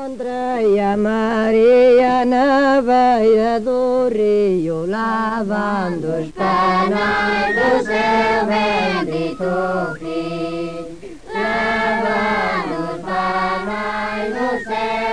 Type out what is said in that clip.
Andrea Maria Navaia do Rio, lavando os panos do seu bendito filho, lavando os panos do seu